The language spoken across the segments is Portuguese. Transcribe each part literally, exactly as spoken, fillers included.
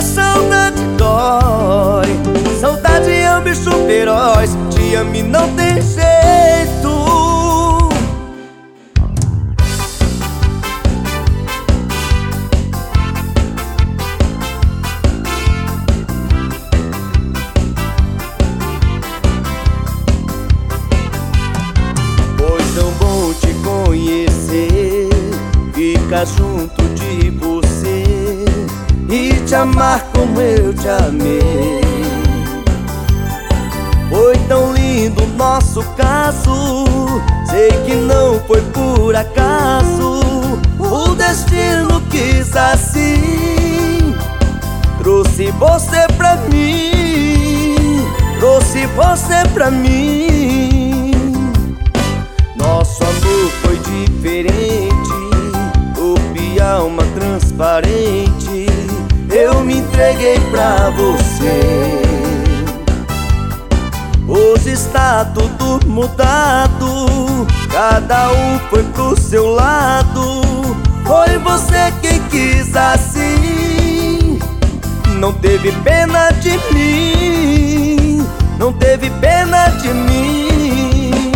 saudade dói. Saudade é um bicho feroz, te amo e não tem jeito. Foi tão bom te conhecer, ficar junto de você e te amar como eu te amei. Foi tão lindo o nosso caso, sei que não foi por acaso. O destino quis assim, trouxe você pra mim, trouxe você pra mim. Nosso amor foi diferente, corpo e alma transparente, eu me entreguei pra você. Hoje está tudo mudado, cada um foi pro seu lado. Foi você quem quis assim, não teve pena de mim, não teve pena de mim.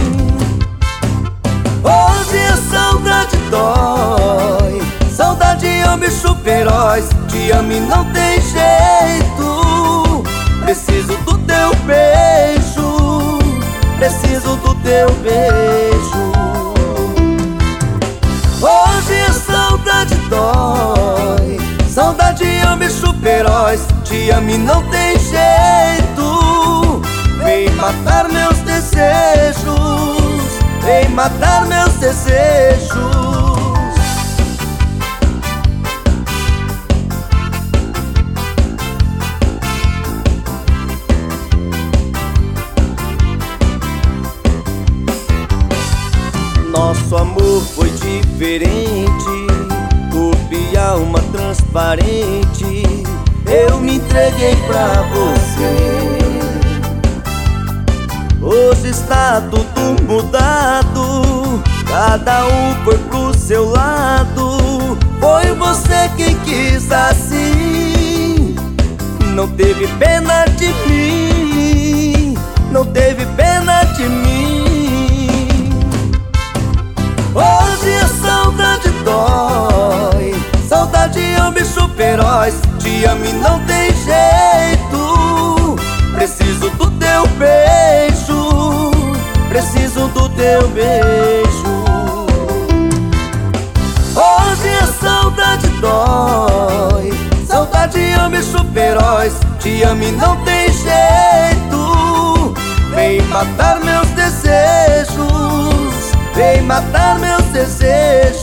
Hoje a saudade dói, saudade é um bicho feroz, te amo e não tem jeito. Preciso do teu beijo, preciso do teu beijo. Hoje a saudade dói, saudade é um bicho feroz, te amo e não tem jeito. Vem matar meus desejos, vem matar meus desejos. Nosso amor foi diferente, corpo e alma transparente, eu me entreguei pra você. Hoje está tudo mudado, cada um foi pro seu lado. Foi você quem quis assim, não teve pena de mim, não teve pena de mim. Hoje a saudade dói, saudade é um bicho feroz, te amo e não tem jeito. Preciso do teu beijo, preciso do teu beijo. Hoje a saudade dói, saudade é um bicho feroz, te amo e não tem jeito. Vem matar meus desejos, vem matar meus desejos.